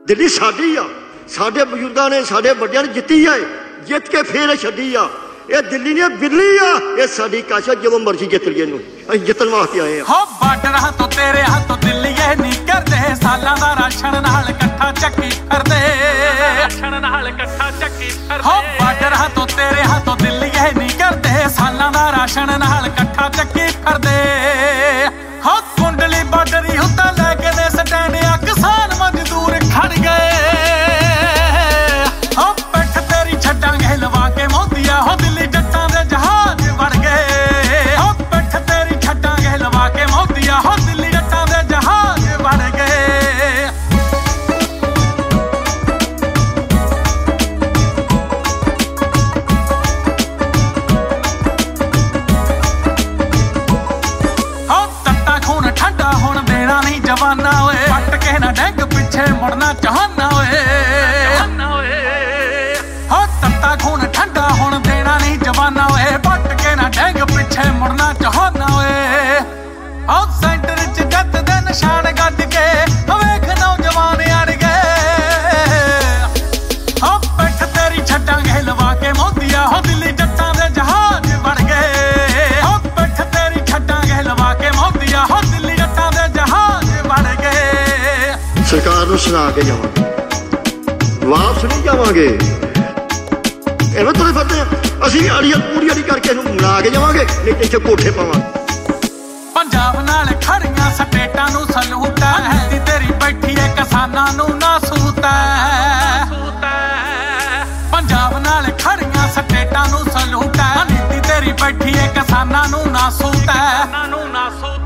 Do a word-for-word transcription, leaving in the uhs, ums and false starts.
ਦਿੱਲੀ ਸਾਡੀ ਆ, ਸਾਡੇ ਬਜ਼ੁਰਗਾਂ ਨੇ ਸਾਡੇ ਵੱਡਿਆਂ ਨੇ ਜਿੱਤੀ ਆ, ਜਿੱਤ ਕੇ ਫੇਰ ਛੱਡੀ ਆ। ਇਹ ਦਿੱਲੀ ਨੇ ਬਿੱਲੀ ਆ, ਇਹ ਸਾਡੀ ਕਾਸ਼ਾ ਜਦੋਂ ਮਰਜ਼ੀ ਜਿੱਤ ਲਈਏ ਇਹਨੂੰ, ਅਸੀਂ ਜਿੱਤਣ ਵਾਸਤੇ ਆਏ ਆ। ਹੋ ਬਾਰਡਰਾਂ ਤੋਂ ਤੇਰੇ ਹੱਥੋਂ ਦਿੱਲੀ ਇਹ ਨਹੀਂ ਕਰਦੇ, ਸਾਲਾਂ ਦਾ ਰਾਸ਼ਨ ਨਾਲ ਇਕੱਠਾ ਚੱਕੀ ਫਿਰਦੇ, ਰਾਸ਼ਨ ਨਾਲ ਇਕੱਠਾ ਚੱਕੀ ਫਿਰਦੇ। ਹੋ ਬਾਰਡਰਾਂ ਤੋਂ ਤੇਰੇ ਹੱਥੋਂ ਦਿੱਲੀ ਇਹ ਨਹੀਂ ਕਰਦੇ, ਸਾਲਾਂ ਦਾ ਰਾਸ਼ਨ ਨਾਲ ਇਕੱਠਾ ਚੱਕੀ ਫਿਰਦੇ। ਹੋ ਕੁੰਡਲੀ ਬਾਰਡਰੀ ਹੁੰਦਾ ਲੈ ਕੇ ਦੇ ਸਟੈਂਡ ਆ, ਕਿਸਾਨ ਮਜ਼ਦੂਰ ਖੜ ਗਏ। ਹੋ ਪਿੱਠ ਤੇਰੀ ਛੱਡਾਂਗੇ ਲਵਾ ਕੇ ਮੋਦੀਆ, ਹੋ ਦਿੱਲੀ ਜੱਟਾਂ ਦੇ ਜਹਾਜ਼ ਵੜ ਗਏ। ਹੋ ਪਿੱਠ ਤੇਰੀ ਛੱਡਾਂਗੇ ਲਵਾ ਕੇ ਮੋਦੀਆ, ਹੋ ਦਿੱਲੀ ਜੱਟਾਂ ਦੇ ਜਹਾਜ਼ ਵੜ ਗਏ। ਹੋ ਤੱਤਾ ਖੂਨ ਠੰਡਾ ਹੁਣ ਦੇਣਾ ਨਹੀਂ ਜਵਾਨਾ ਓਏ, ਪੱਟ ਕੇ ਨਾ ਡੈਂਗ ਪਿੱਛੇ ਮੁੜਨਾ ਚਾਹਨਾ ਓਏ। ਹੋ ਤੱਤਾ ਖੂਨ ਠੰਡਾ ਹੁਣ ਦੇਣਾ ਨਹੀਂ ਜਵਾਨਾ ਓਏ, ਪੱਟ ਕੇ ਨਾ ਡੈਂਗ ਪਿੱਛੇ ਮੁੜਨਾ ਚਾਹਨਾ ਓਏ। ਹੋ ਸੈਂਟਰ ਚ ਜੱਟ ਦੇ ਨਿਸ਼ਾਨ ਗੱਡ ਕੇ ਵੇਖ ਨੌਜਵਾਨ ਅੜ ਗਏ। ਹੋ ਪਿੱਠ ਤੇਰੀ ਛੱਡਾਂਗੇ ਲਵਾ ਕੇ ਮੋਦੀਆ, ਹੋ ਦਿੱਲੀ ਜੱਟਾਂ ਦੇ ਜਹਾਜ਼ ਵੜ ਗਏ। ਹੋ ਪਿੱਠ ਤੇਰੀ ਛੱਡਾਂਗੇ ਲਵਾ ਕੇ ਮੋਦੀਆ, ਹੋ ਦਿੱਲੀ ਜੱਟਾਂ ਦੇ ਜਹਾਜ਼ ਵੜ ਗਏ। ਸਰਕਾਰ ਨੂੰ ਸੁਣਾ ਕੇ ਜਾਵਾਂਗੇ, ਵਾਪਸ ਨਹੀਂ ਜਾਵਾਂਗੇ। ਐਵੇਂ ਤੁਰੇ ਫਿਰਦੇ ਆ ਅਸੀਂ, ਆੜੀਆਂ ਪੂਰੀ ਆੜੀ ਕਰਕੇ ਇਹਨੂੰ ਮਨਾ ਕੇ ਜਾਵਾਂਗੇ, ਨਹੀਂ ਤੇ ਇੱਥੇ ਕੋਠੇ ਪਾਵਾਂਗੇ। ਪੰਜਾਬ ਨਾਲ ਖੜੀਆਂ ਸਟੇਟਾਂ ਨੂੰ ਸਲੂਟ ਹੈ, ਨੀਤੀ ਤੇਰੀ ਬੈਠੀ ਏ ਕਿਸਾਨਾਂ ਨੂੰ ਨਾ ਸੂਤ ਹੈ। ਪੰਜਾਬ ਨਾਲ ਖੜੀਆਂ ਸਟੇਟਾਂ ਨੂੰ ਸਲੂਟ ਹੈ, ਨੀਤੀ ਤੇਰੀ ਬੈਠੀ ਏ ਕਿਸਾਨਾਂ ਨੂੰ ਨਾ ਸੂਤ ਹੈ।